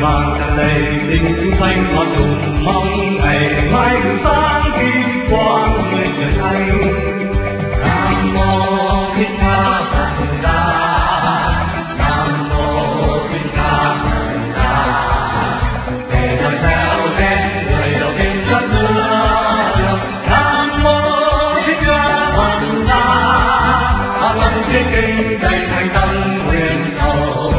vàng tràn đầy tình chúng sanh con cùng mong ngày mai được sáng kim quang người trời xanh. Nam mô Thích Ca Phật Đà, Nam mô Thích Ca Phật Đà. Để đời theo đến người đầu tiên đất nước. Nam mô Thích Ca Phật Đà, Pháp luân thiên kinh đầy thành tâm nguyện cầu.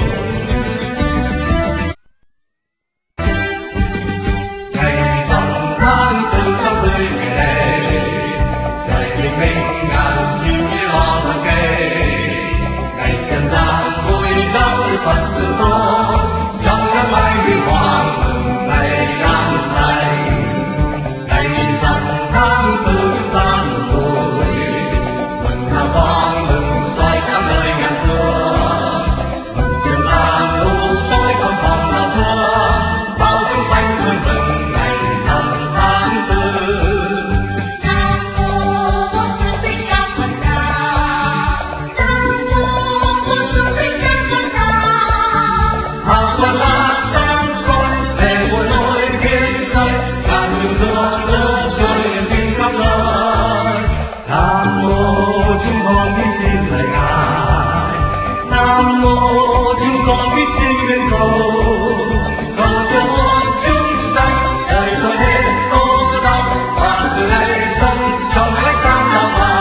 Phật tự do trong năm mai huy hoàng mừng ngày an lành. Ngày rằm tháng tư chúng ta mừng vui, mừng hào quang mừng soi sáng nơi ngàn phương. Mừng trường làng đủ tối không còn đau thương, bao chúng sanh vui mừng ngày rằm tháng tư. Nam mô Bổn Sư Thích Ca Phật Đà, Nam mô Bổn Sư Thích Ca Phật Đà. Hào quang lá sáng soi về muôn lối thiên khơi, ngàn trường dương nước trôi niềm tin khắp nơi. Nam mô chúng con kính xin lạy Ngài, Nam mô chúng con kính xin lên cầu, cầu cho muôn chúng sanh đời trôi hết khổ đau và từ đây sống trong ánh sáng đạo vàng.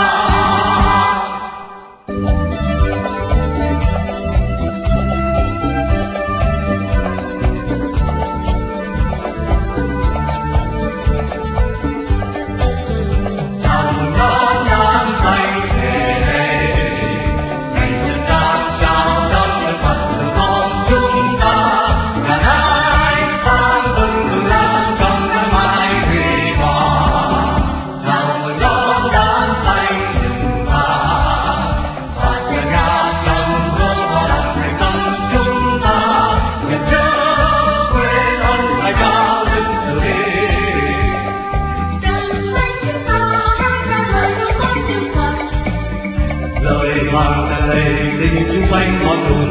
Trong đó năm xanh về đây, ngày xuân đang chào đón Phật tử con chúng ta. Ngàn ánh sáng bừng bừng lan trong năm mai huy hoàng. Chào mừng đón đám xanh rừng vàng, và xe ngã trong hương hoa đăng thành tâm chúng ta. Nguyện chớ quên ơn ngài cao đức từ bi. Đấng thánh chúng ta hát ca ngợi công ơn Đức Phật. Lời vàng tràn đầy tình chúng sanh con cùng